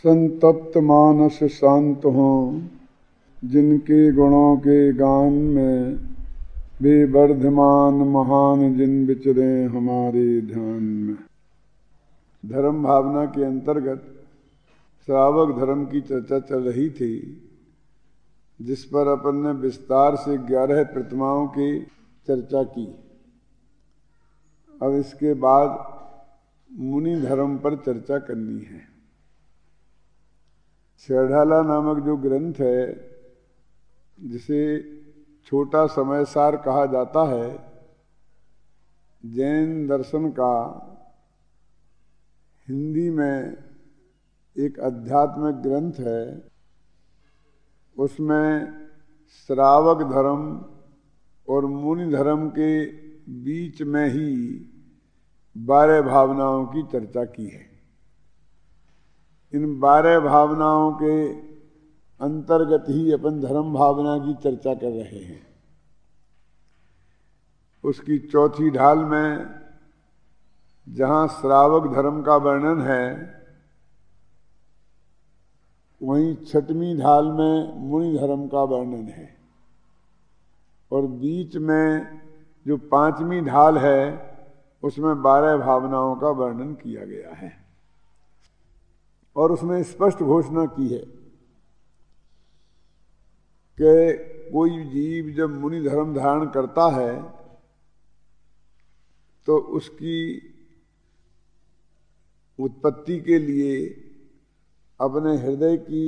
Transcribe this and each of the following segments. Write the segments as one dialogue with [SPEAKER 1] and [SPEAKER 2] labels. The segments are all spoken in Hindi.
[SPEAKER 1] संतप्त मानस शांत हों, जिनके गुणों के गान में वे वर्धमान महान जिन विचरे हमारे ध्यान में। धर्म भावना के अंतर्गत श्रावक धर्म की चर्चा चल रही थी, जिस पर अपन ने विस्तार से 11 प्रतिमाओं की चर्चा की। अब इसके बाद मुनि धर्म पर चर्चा करनी है। छेढ़ाला नामक जो ग्रंथ है, जिसे छोटा समय सार कहा जाता है, जैन दर्शन का हिंदी में एक आध्यात्मिक ग्रंथ है। उसमें श्रावक धर्म और मुनि धर्म के बीच में ही 12 भावनाओं की चर्चा की है। इन 12 भावनाओं के अंतर्गत ही अपन धर्म भावना की चर्चा कर रहे हैं। उसकी चौथी ढाल में जहाँ श्रावक धर्म का वर्णन है, वहीं छठवीं ढाल में मुनि धर्म का वर्णन है, और बीच में जो 5वीं ढाल है उसमें 12 भावनाओं का वर्णन किया गया है। और उसमें स्पष्ट घोषणा की है कि कोई जीव जब मुनि धर्म धारण करता है तो उसकी उत्पत्ति के लिए अपने हृदय की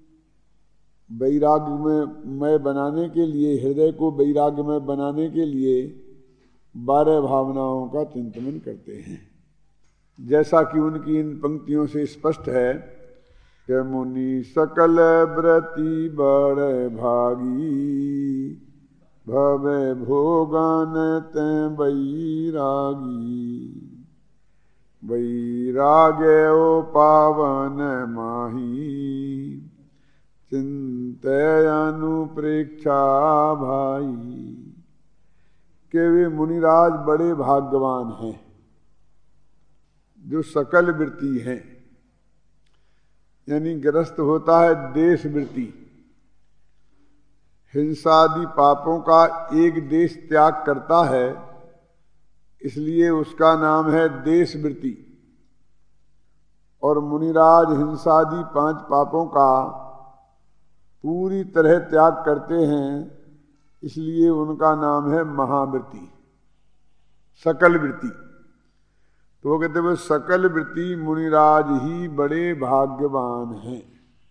[SPEAKER 1] वैराग्यमय बनाने के लिए, हृदय को वैराग्यमय बनाने के लिए 12 भावनाओं का चिंतन करते हैं। जैसा कि उनकी इन पंक्तियों से स्पष्ट है कि मुनि सकल व्रति बड़ भागी, भवे भोगान ते वैरागी, वैराग्य ओ पावन माही, चिंतय अनुप्रेक्षा भाई। के वे मुनिराज बड़े भाग्यवान हैं जो सकल वृत्ति हैं, यानी ग्रस्त होता है देश वृत्ति। हिंसादि पापों का एक देश त्याग करता है, इसलिए उसका नाम है देश वृत्ति। और मुनिराज हिंसादि 5 पापों का पूरी तरह त्याग करते हैं, इसलिए उनका नाम है महावृत्ति, सकल वृत्ति। तो वो कहते हुए सकल वृत्ति मुनिराज ही बड़े भाग्यवान हैं।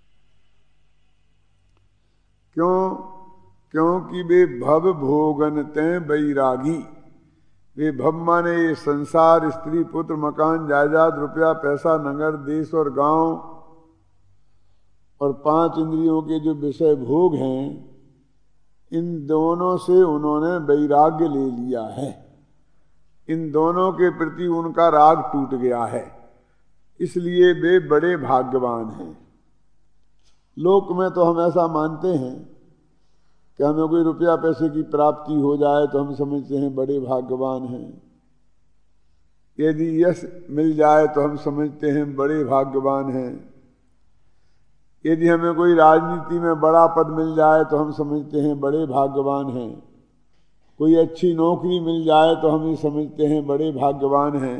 [SPEAKER 1] क्यों? क्योंकि वे भव भोगन ते वैरागी। वे भव माने ये संसार, स्त्री पुत्र मकान जायदाद रुपया पैसा नगर देश और गांव और 5 इंद्रियों के जो विषय भोग हैं, इन दोनों से उन्होंने वैराग्य ले लिया है। इन दोनों के प्रति उनका राग टूट गया है, इसलिए वे बड़े भाग्यवान हैं। लोक में तो हम ऐसा मानते हैं कि हमें कोई रुपया पैसे की प्राप्ति हो जाए तो हम समझते हैं बड़े भाग्यवान हैं। यदि यश मिल जाए तो हम समझते हैं बड़े भाग्यवान हैं। यदि हमें कोई राजनीति में बड़ा पद मिल जाए तो हम समझते हैं बड़े भाग्यवान हैं। कोई अच्छी नौकरी मिल जाए तो हम ये समझते हैं बड़े भाग्यवान हैं।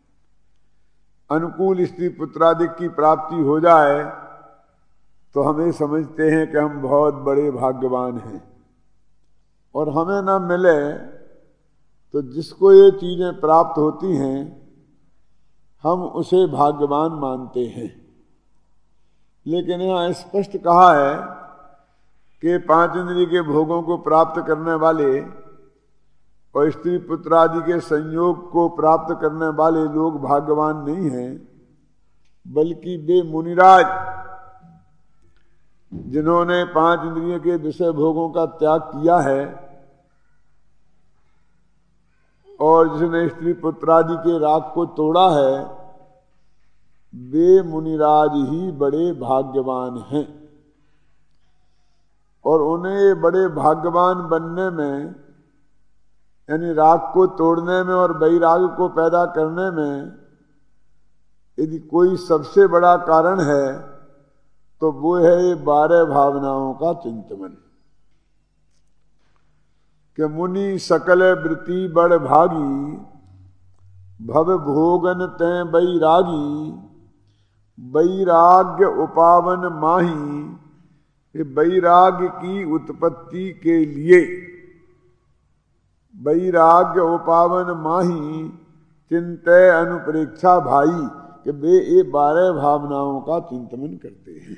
[SPEAKER 1] अनुकूल स्त्री पुत्रादिक की प्राप्ति हो जाए तो हम ये समझते हैं कि हम बहुत बड़े भाग्यवान हैं। और हमें ना मिले तो जिसको ये चीजें प्राप्त होती हैं, हम उसे भाग्यवान मानते हैं। लेकिन यहाँ स्पष्ट कहा है कि 5 इंद्रिय के भोगों को प्राप्त करने वाले और स्त्री पुत्र आदि के संयोग को प्राप्त करने वाले लोग भाग्यवान नहीं हैं, बल्कि वे मुनिराज जिन्होंने 5 इंद्रियों के विषय भोगों का त्याग किया है और जिसने स्त्री पुत्र आदि के राग को तोड़ा है, वे मुनिराज ही बड़े भाग्यवान हैं। और उन्हें बड़े भाग्यवान बनने में, यानी राग को तोड़ने में और वैराग को पैदा करने में, यदि कोई सबसे बड़ा कारण है तो वो है ये 12 भावनाओं का चिंतन। कि मुनि सकल वृत्ति बड़ भागी, भव भोगन तै बैरागी, वैराग्य उपावन माही। ये वैराग्य की उत्पत्ति के लिए, वैराग्य उपावन माही, चिंतय अनुप्रेक्षा भाई, कि वे ये 12 भावनाओं का चिंतन करते हैं।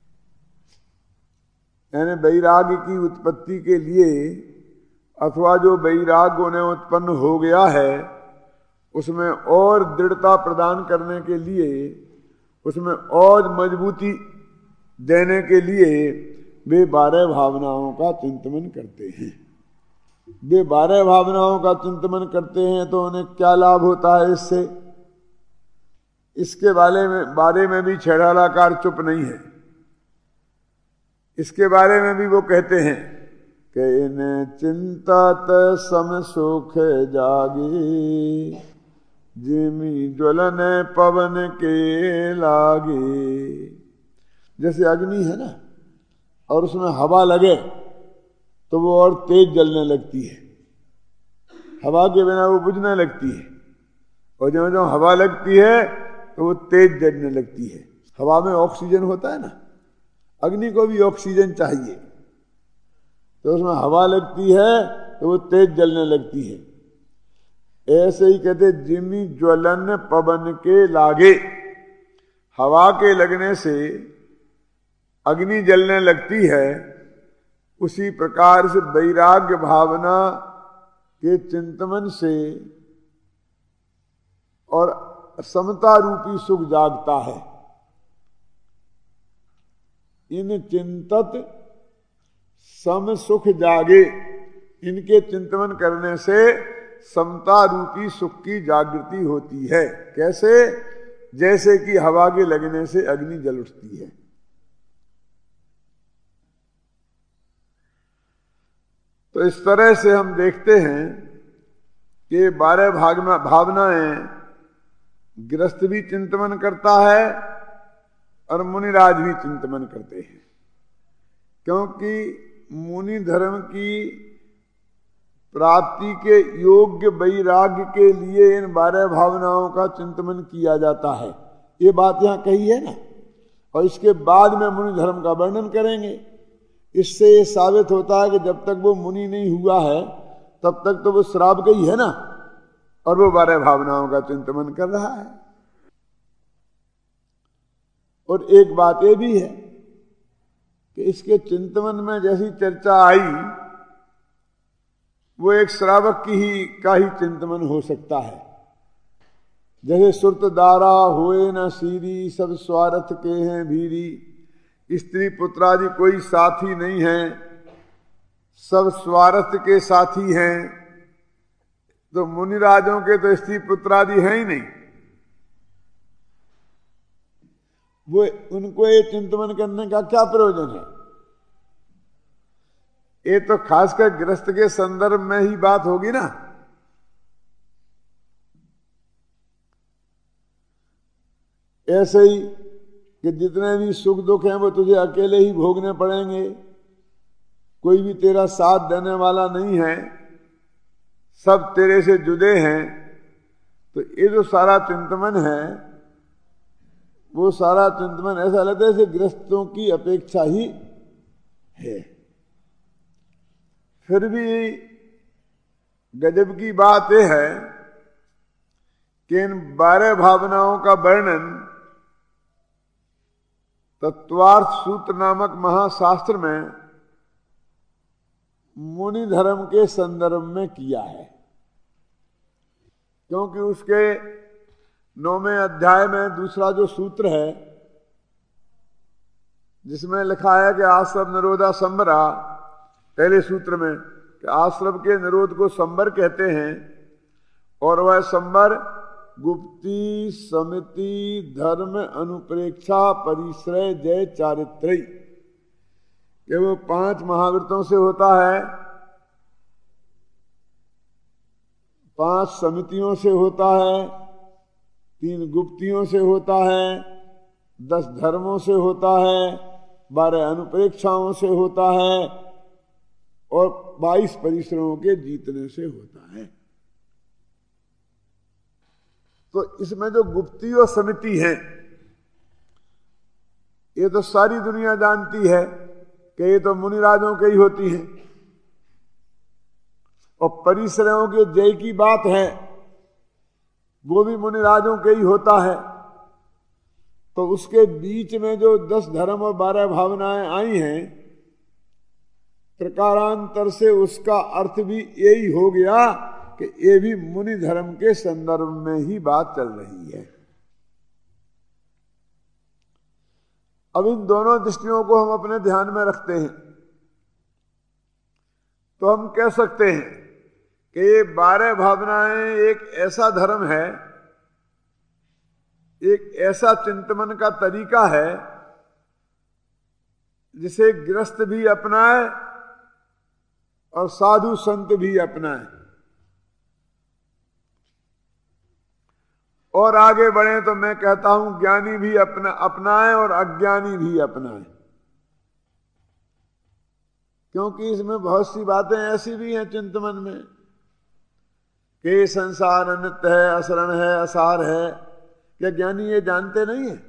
[SPEAKER 1] यानी वैराग्य की उत्पत्ति के लिए, अथवा जो वैराग्य उन्हें उत्पन्न हो गया है उसमें और दृढ़ता प्रदान करने के लिए, उसमें और मजबूती देने के लिए वे 12 भावनाओं का चिंतन करते हैं। वे 12 भावनाओं का चिंतन करते हैं तो उन्हें क्या लाभ होता है इससे? इसके बारे में भी छेड़ालाकार चुप नहीं है। इसके बारे में भी वो कहते हैं कि इन चिंतात सम सुख जागे, जिमी ज्वलन पवन के लागे। जैसे अग्नि है ना, और उसमें हवा लगे तो वो और तेज जलने लगती है, हवा के बिना वो बुझने लगती है। और जब जब हवा लगती है तो वो तेज जलने लगती है। हवा में ऑक्सीजन होता है ना, अग्नि को भी ऑक्सीजन चाहिए, तो उसमें हवा लगती है तो वो तेज जलने लगती है। ऐसे ही कहते जिमी ज्वलन पवन के लागे, हवा के लगने से अग्नि जलने लगती है, उसी प्रकार से वैराग्य भावना के चिंतन से और समता रूपी सुख जागता है। इन चिंतत सम सुख जागे, इनके चिंतन करने से समता रूपी सुख की जागृति होती है। कैसे? जैसे कि हवा के लगने से अग्नि जल उठती है। तो इस तरह से हम देखते हैं कि 12 भावनाएं गृहस्थ भी चिंतन करता है और मुनिराज भी चिंतन करते हैं। क्योंकि मुनि धर्म की प्राप्ति के योग्य वैराग्य के लिए इन 12 भावनाओं का चिंतन किया जाता है। ये बात यहाँ कही है ना, और इसके बाद में मुनि धर्म का वर्णन करेंगे। इससे ये साबित होता है कि जब तक वो मुनि नहीं हुआ है तब तक तो वो श्राप गई है ना, और वो 12 भावनाओं का चिंतन कर रहा है। और एक बात ये भी है कि इसके चिंतन में जैसी चर्चा आई, वो एक श्रावक का ही चिंतन हो सकता है। जैसे सुरत दारा होए न सीरी, सब स्वार्थ के हैं भीरी। स्त्री पुत्रादि कोई साथी नहीं है, सब स्वार्थ के साथी हैं। तो मुनिराजों के तो स्त्री पुत्रादि हैं ही नहीं, वो उनको ये चिंतन करने का क्या प्रयोजन है? ये तो खासकर गृहस्थ के संदर्भ में ही बात होगी ना। ऐसे ही कि जितने भी सुख दुख हैं वो तुझे अकेले ही भोगने पड़ेंगे, कोई भी तेरा साथ देने वाला नहीं है, सब तेरे से जुदे हैं। तो ये जो सारा चिंतन है, वो सारा चिंतन ऐसा लगता है जैसे गृहस्थों की अपेक्षा ही है। फिर भी गजब की बात यह है कि इन 12 भावनाओं का वर्णन तत्वार्थ सूत्र नामक महाशास्त्र में मुनि धर्म के संदर्भ में किया है। क्योंकि उसके 9वें अध्याय में दूसरा जो सूत्र है, जिसमें लिखा है कि आश्रम निरोधा संबरा, पहले सूत्र में कि आश्रम के निरोध को संबर कहते हैं, और वह संबर गुप्ती समिति धर्म अनुप्रेक्षा परिश्रय जय चारित्री, कि वो 5 महाव्रतों से होता है, 5 समितियों से होता है, 3 गुप्तियों से होता है, 10 धर्मों से होता है, 12 अनुप्रेक्षाओं से होता है और 22 परिसरों के जीतने से होता है। तो इसमें जो गुप्ती और समिति है, ये तो सारी दुनिया जानती है कि ये तो मुनिराजों के ही होती है, और परिसरों के जय की बात है वो भी मुनिराजों के ही होता है। तो उसके बीच में जो 10 धर्म और 12 भावनाएं आई हैं, प्रकारांतर से उसका अर्थ भी यही हो गया कि ये भी मुनि धर्म के संदर्भ में ही बात चल रही है। अब इन दोनों दृष्टियों को हम अपने ध्यान में रखते हैं तो हम कह सकते हैं कि ये 12 भावनाएं एक ऐसा धर्म है, एक ऐसा चिंतन का तरीका है जिसे गृहस्थ भी अपनाए और साधु संत भी अपनाए, और आगे बढ़े तो मैं कहता हूं ज्ञानी भी अपनाए और अज्ञानी भी अपनाए। क्योंकि इसमें बहुत सी बातें ऐसी भी हैं चिंतन में कि संसार अनित्य है, असरण है, असार है, क्या ज्ञानी ये जानते नहीं है?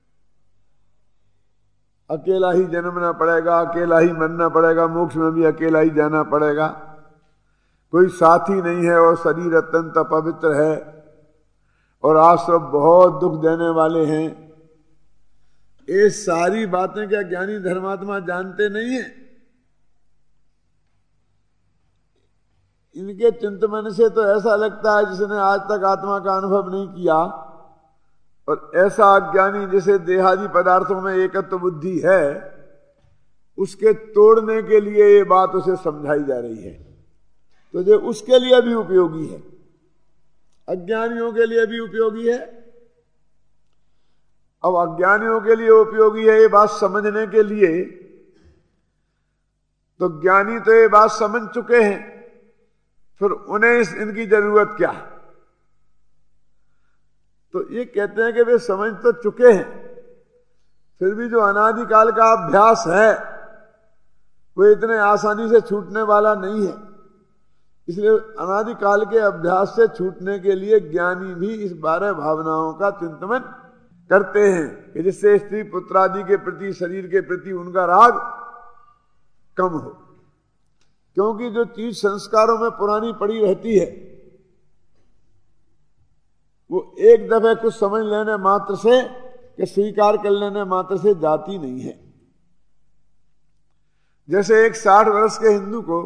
[SPEAKER 1] अकेला ही जन्मना पड़ेगा, अकेला ही मरना पड़ेगा, मोक्ष में भी अकेला ही जाना पड़ेगा, कोई साथी नहीं है और शरीर अत्यंत अपवित्र है और आश्रम बहुत दुख देने वाले हैं। ये सारी बातें क्या ज्ञानी धर्मात्मा जानते नहीं है? इनके चिंतन से तो ऐसा लगता है जिसने आज तक आत्मा का अनुभव नहीं किया, और ऐसा अज्ञानी जिसे देहादि पदार्थों में एकत्व बुद्धि है, उसके तोड़ने के लिए ये बात उसे समझाई जा रही है। तो जो उसके लिए भी उपयोगी है, अज्ञानियों के लिए भी उपयोगी है। अब अज्ञानियों के लिए उपयोगी है ये बात समझने के लिए, तो ज्ञानी तो ये बात समझ चुके हैं, फिर उन्हें इनकी जरूरत क्या है? तो ये कहते हैं कि वे समझ तो चुके हैं, फिर भी जो अनादिकाल का अभ्यास है वो इतने आसानी से छूटने वाला नहीं है। इसलिए अनादिकाल के अभ्यास से छूटने के लिए ज्ञानी भी इस 12 भावनाओं का चिंतन करते हैं कि जिससे स्त्री पुत्र आदि के प्रति, शरीर के प्रति उनका राग कम हो। क्योंकि जो चीज संस्कारों में पुरानी पड़ी रहती है वो एक दफे कुछ समझ लेने मात्र से, कि स्वीकार कर लेने मात्र से जाती नहीं है। जैसे एक 60 वर्ष के हिंदू को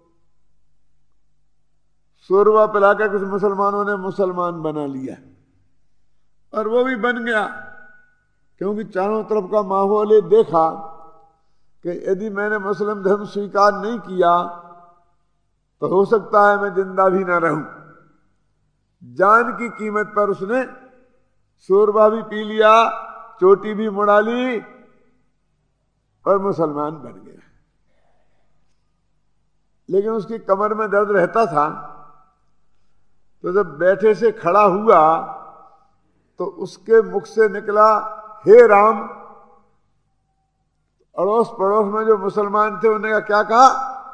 [SPEAKER 1] शोरबा पिलाकर कुछ मुसलमानों ने मुसलमान बना लिया, और वो भी बन गया, क्योंकि चारों तरफ का माहौल ये देखा कि यदि मैंने मुस्लिम धर्म स्वीकार नहीं किया तो हो सकता है मैं जिंदा भी ना रहूं। जान की कीमत पर उसने शोरबा भी पी लिया, चोटी भी मुड़ा ली और मुसलमान बन गया। लेकिन उसकी कमर में दर्द रहता था, तो जब बैठे से खड़ा हुआ तो उसके मुख से निकला, हे राम। अड़ोस पड़ोस में जो मुसलमान थे उन्होंने क्या कहा?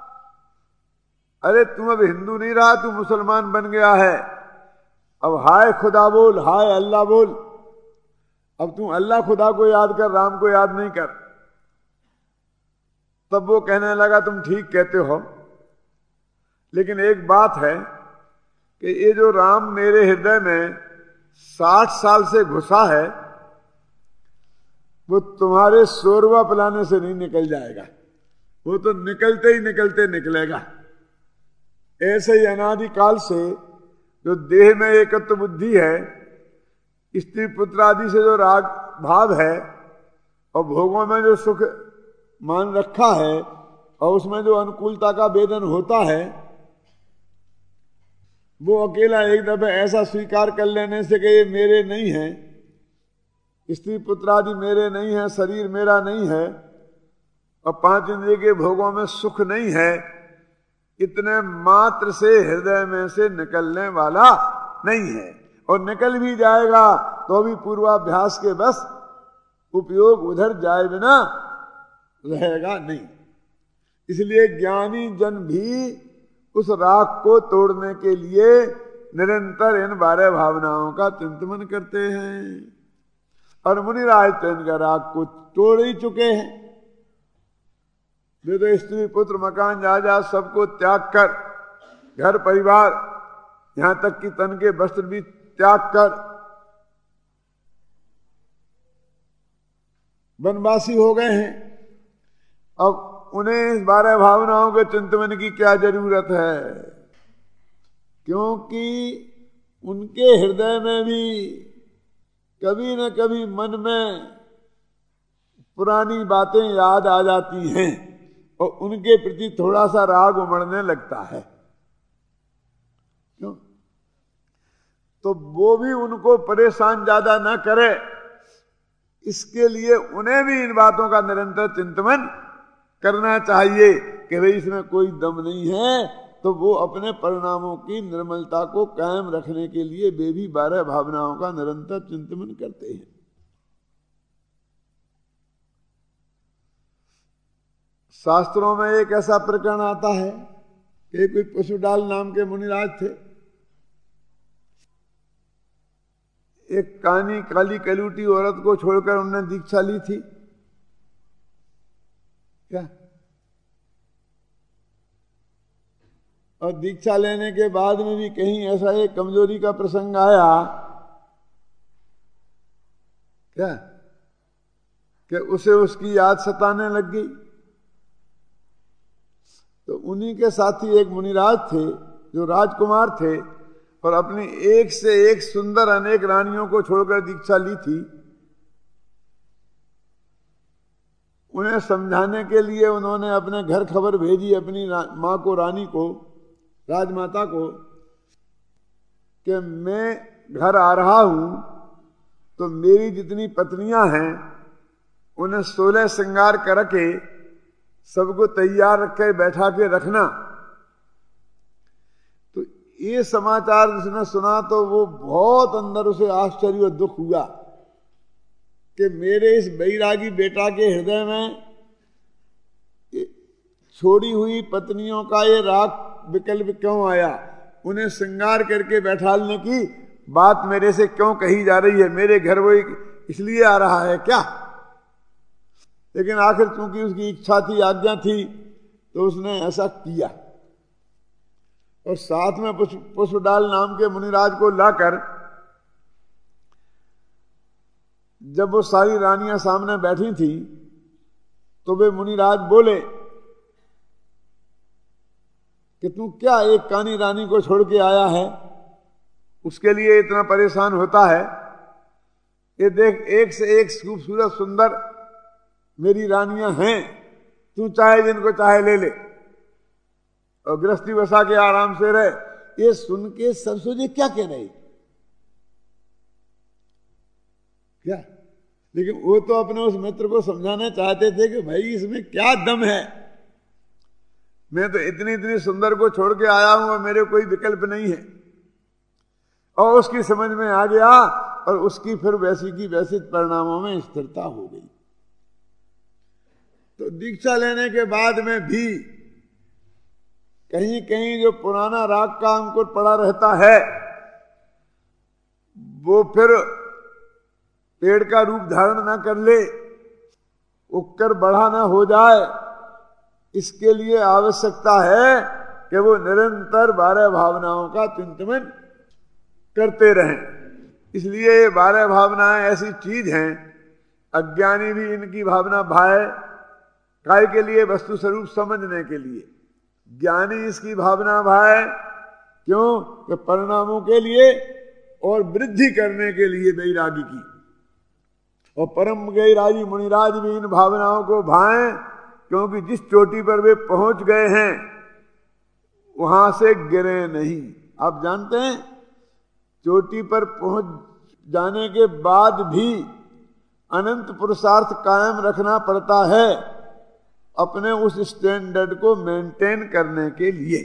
[SPEAKER 1] अरे तुम अब हिंदू नहीं रहा, तू मुसलमान बन गया है, अब हाय खुदा बोल, हाय अल्लाह बोल। अब तू अल्लाह खुदा को याद कर, राम को याद नहीं कर। तब वो कहने लगा तुम ठीक कहते हो, लेकिन एक बात है कि ये जो राम मेरे हृदय में 60 साल से घुसा है वो तुम्हारे शोरबा पिलाने से नहीं निकल जाएगा, वो तो निकलते ही निकलते निकलेगा। ऐसे ही अनादिकाल से जो देह में एकत्व बुद्धि है, स्त्री पुत्र आदि से जो राग भाव है और भोगों में जो सुख मान रखा है और उसमें जो अनुकूलता का वेदन होता है, वो अकेला एक दफे ऐसा स्वीकार कर लेने से कि ये मेरे नहीं है, स्त्री पुत्र आदि मेरे नहीं है, शरीर मेरा नहीं है और 5 इंद्रिय के भोगों में सुख नहीं है, इतने मात्र से हृदय में से निकलने वाला नहीं है। और निकल भी जाएगा तो भी पूर्वाभ्यास के बस उपयोग उधर जाए बिना रहेगा नहीं। इसलिए ज्ञानी जन भी उस राग को तोड़ने के लिए निरंतर इन 12 भावनाओं का चिंतन करते हैं। और मुनिराज तो इनका राग को तोड़ ही चुके हैं। वे तो स्त्री पुत्र मकान जायदाद सबको त्याग कर, घर परिवार यहां तक कि तन के वस्त्र भी त्याग कर वनवासी हो गए हैं। अब उन्हें इस 12 भावनाओं के चिंतन की क्या जरूरत है? क्योंकि उनके हृदय में भी कभी न कभी मन में पुरानी बातें याद आ जाती हैं और उनके प्रति थोड़ा सा राग उमड़ने लगता है। क्यों? तो वो भी उनको परेशान ज्यादा न करे, इसके लिए उन्हें भी इन बातों का निरंतर चिंतन करना चाहिए कि भाई इसमें कोई दम नहीं है। तो वो अपने परिणामों की निर्मलता को कायम रखने के लिए वे भी 12 भावनाओं का निरंतर चिंतन करते हैं। शास्त्रों में एक ऐसा प्रकरण आता है कि कोई पशुडाल नाम के मुनिराज थे। एक कानी काली कलूटी औरत को छोड़कर उन्होंने दीक्षा ली थी क्या? और दीक्षा लेने के बाद में भी कहीं ऐसा एक कमजोरी का प्रसंग आया क्या कि उसे उसकी याद सताने लग गई। तो उन्हीं के साथी एक मुनिराज थे जो राजकुमार थे और अपनी एक से एक सुंदर अनेक रानियों को छोड़कर दीक्षा ली थी। उन्हें समझाने के लिए उन्होंने अपने घर खबर भेजी अपनी माँ को, रानी को, राजमाता को, कि मैं घर आ रहा हूं तो मेरी जितनी पत्नियां हैं उन्हें 16 श्रृंगार करके सबको तैयार रख के बैठा के रखना। तो ये समाचार जिसने सुना तो वो बहुत अंदर उसे आश्चर्य और दुख हुआ कि मेरे इस बैरागी बेटा के हृदय में छोड़ी हुई पत्नियों का ये राग विकल्प क्यों आया? उन्हें श्रृंगार करके बैठालने की बात मेरे से क्यों कही जा रही है? मेरे घर वो इसलिए आ रहा है क्या? लेकिन आखिर चूंकि उसकी इच्छा थी, आज्ञा थी, तो उसने ऐसा किया। और साथ में पुष्पडाल नाम के मुनिराज को लाकर जब वो सारी रानियां सामने बैठी थी तो वे मुनिराज बोले कि तू क्या एक कानी रानी को छोड़ के आया है, उसके लिए इतना परेशान होता है? ये देख, एक से एक खूबसूरत सुंदर मेरी रानियां हैं, तू चाहे जिनको चाहे ले ले और गृहस्थी बसा के आराम से रहे। ये सुन के सब सोचे क्या कह रहे क्या? लेकिन वो तो अपने उस मित्र को समझाना चाहते थे कि भाई इसमें क्या दम है, मैं तो इतनी इतनी सुंदर को छोड़ के आया हूं और मेरे कोई विकल्प नहीं है। और उसकी समझ में आ गया और उसकी फिर वैसी की वैसी परिणामों में स्थिरता हो गई। तो दीक्षा लेने के बाद में भी कहीं कहीं जो पुराना राग का अंकुर पड़ा रहता है वो फिर पेड़ का रूप धारण ना कर ले, उगकर बड़ा ना हो जाए, इसके लिए आवश्यकता है कि वो निरंतर 12 भावनाओं का चिंतन करते रहें। इसलिए ये 12 भावनाएं ऐसी चीज हैं, अज्ञानी भी इनकी भावना भाए काय के लिए, वस्तु स्वरूप समझने के लिए। ज्ञानी इसकी भावना भाए क्यों? कि परिणामों के लिए और वृद्धि करने के लिए वैरागी की। और परम वैरागी मुनिराज भी इन भावनाओं को भाएं क्योंकि जिस चोटी पर वे पहुंच गए हैं वहां से गिरे नहीं। आप जानते हैं चोटी पर पहुंच जाने के बाद भी अनंत पुरुषार्थ कायम रखना पड़ता है अपने उस स्टैंडर्ड को मेंटेन करने के लिए।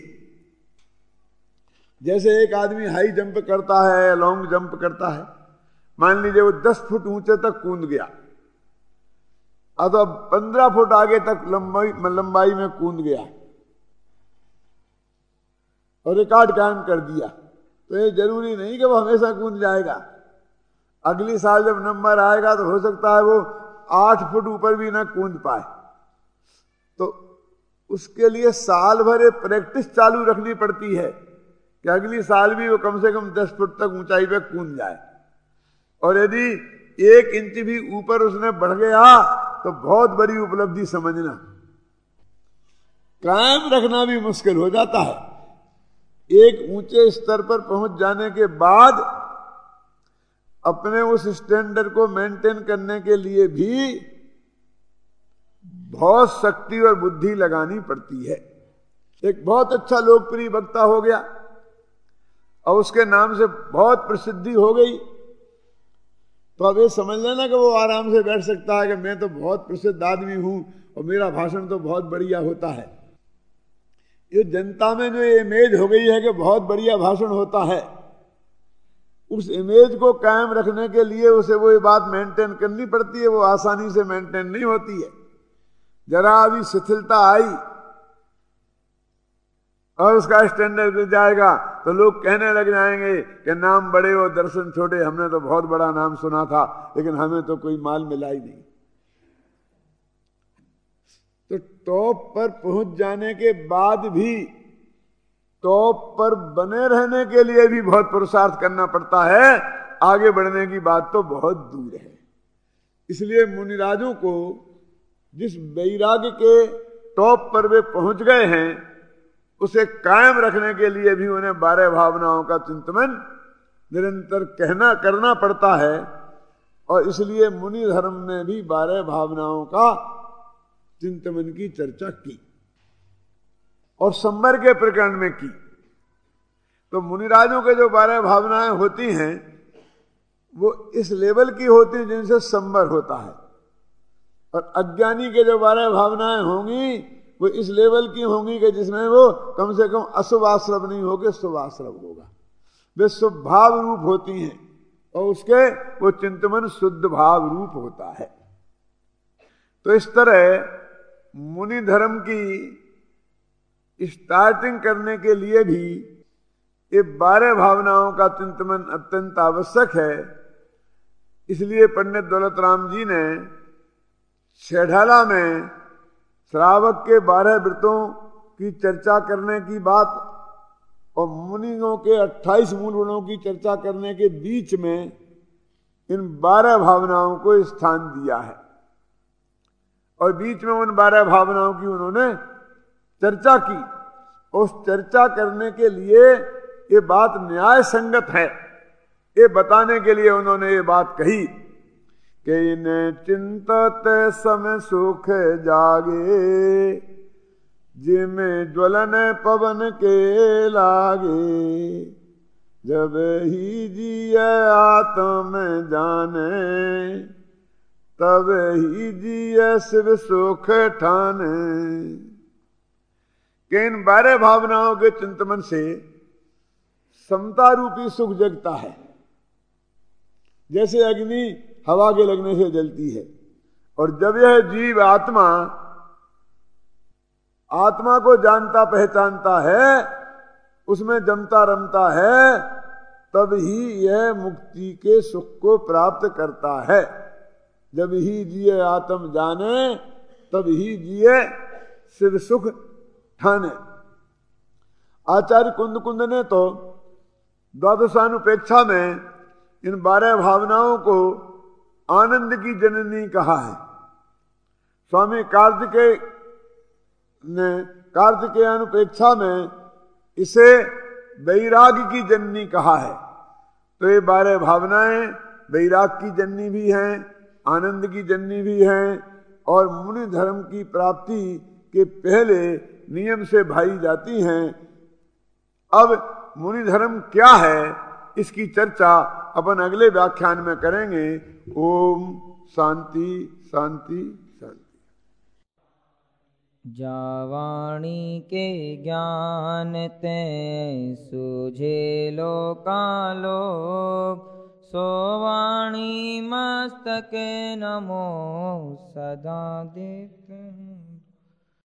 [SPEAKER 1] जैसे एक आदमी हाई जंप करता है, लॉन्ग जंप करता है, मान लीजिए वो 10 फुट ऊंचे तक कूद गया, अथवा 15 फुट आगे तक लंबाई में कूद गया और रिकॉर्ड कायम कर दिया, तो ये जरूरी नहीं कि वो हमेशा कूद जाएगा। अगली साल जब नंबर आएगा तो हो सकता है वो 8 फुट ऊपर भी ना कूद पाए। तो उसके लिए साल भर प्रैक्टिस चालू रखनी पड़ती है कि अगली साल भी वो कम से कम 10 फुट तक ऊंचाई पे कूद जाए। और यदि 1 इंच भी ऊपर उसने बढ़ गया तो बहुत बड़ी उपलब्धि समझना। कायम रखना भी मुश्किल हो जाता है। एक ऊंचे स्तर पर पहुंच जाने के बाद अपने उस स्टैंडर्ड को मेंटेन करने के लिए भी बहुत शक्ति और बुद्धि लगानी पड़ती है। एक बहुत अच्छा लोकप्रिय वक्ता हो गया और उसके नाम से बहुत प्रसिद्धि हो गई, तो अब ये समझ लेना कि वो आराम से बैठ सकता है कि मैं तो बहुत प्रसिद्ध आदमी हूं और मेरा भाषण तो बहुत बढ़िया होता है। ये जनता में जो इमेज हो गई है कि बहुत बढ़िया भाषण होता है, उस इमेज को कायम रखने के लिए उसे वो ये बात मेंटेन करनी पड़ती है। वो आसानी से मेंटेन नहीं होती है। जरा अभी शिथिलता आई और उसका स्टैंडर्ड गिर जाएगा तो लोग कहने लग जाएंगे कि नाम बड़े और दर्शन छोटे, हमने तो बहुत बड़ा नाम सुना था लेकिन हमें तो कोई माल मिला ही नहीं। तो टॉप पर पहुंच जाने के बाद भी टॉप पर बने रहने के लिए भी बहुत पुरुषार्थ करना पड़ता है। आगे बढ़ने की बात तो बहुत दूर है। इसलिए मुनिराजों को जिस वैराग्य के टॉप पर वे पहुंच गए हैं उसे कायम रखने के लिए भी उन्हें 12 भावनाओं का चिंतन निरंतर करना पड़ता है। और इसलिए मुनि धर्म में भी 12 भावनाओं का चिंतन की चर्चा की और संवर के प्रकरण में की। तो मुनिराजों के जो 12 भावनाएं होती हैं वो इस लेवल की होती हैं जिनसे संवर होता है, और अज्ञानी के जो 12 भावनाएं होंगी वो इस लेवल की होंगी कि जिसमें वो कम से कम अशुभ आश्रव नहीं होगा, शुभ आश्रव होगा। वे शुभ भाव रूप होती हैं और उसके वो चिंतन शुद्ध भाव रूप होता है। तो इस तरह मुनि धर्म की स्टार्टिंग करने के लिए भी ये 12 भावनाओं का चिंतन अत्यंत आवश्यक है। इसलिए पंडित दौलत राम जी ने छेढ़ाला में श्रावक के 12 व्रतों की चर्चा करने की बात और मुनियों के 28 मूल गुणों की चर्चा करने के बीच में इन 12 भावनाओं को स्थान दिया है और बीच में उन 12 भावनाओं की उन्होंने चर्चा की। उस चर्चा करने के लिए ये बात न्याय संगत है, ये बताने के लिए उन्होंने ये बात कही कि इन्हें चिंतत समय सुख जागे, जिमें ज्वलन पवन के लागे, जब ही जिय आत्म जाने, तब ही जिय शिव सुख ठाने। कि इन 12 भावनाओं के चिंतन से समता रूपी सुख जगता है। जैसे अग्नि हवा के लगने से जलती है, और जब यह जीव आत्मा को जानता पहचानता है, उसमें जमता रमता है, तब ही यह मुक्ति के सुख को प्राप्त करता है। जब ही जिए आत्म जाने, तब ही जिए शिव सुख ठाने। आचार्य कुंद ने तो द्वादशानुपेक्षा में इन 12 भावनाओं को आनंद की जननी कहा है। स्वामी कार्तिकेय ने कार्तिकेय अनुपेक्षा में इसे वैराग्य की जननी कहा है। तो ये 12 भावनाएं वैराग की जननी भी हैं, आनंद की जननी भी हैं, और मुनि धर्म की प्राप्ति के पहले नियम से भाई जाती हैं। अब मुनि धर्म क्या है इसकी चर्चा अपन अगले व्याख्यान में करेंगे। ओम शांति शांति शांति।
[SPEAKER 2] जावाणी के ज्ञान ते सूझे लोका लोक, सोवाणी मस्तके नमो सदा देखते हैं।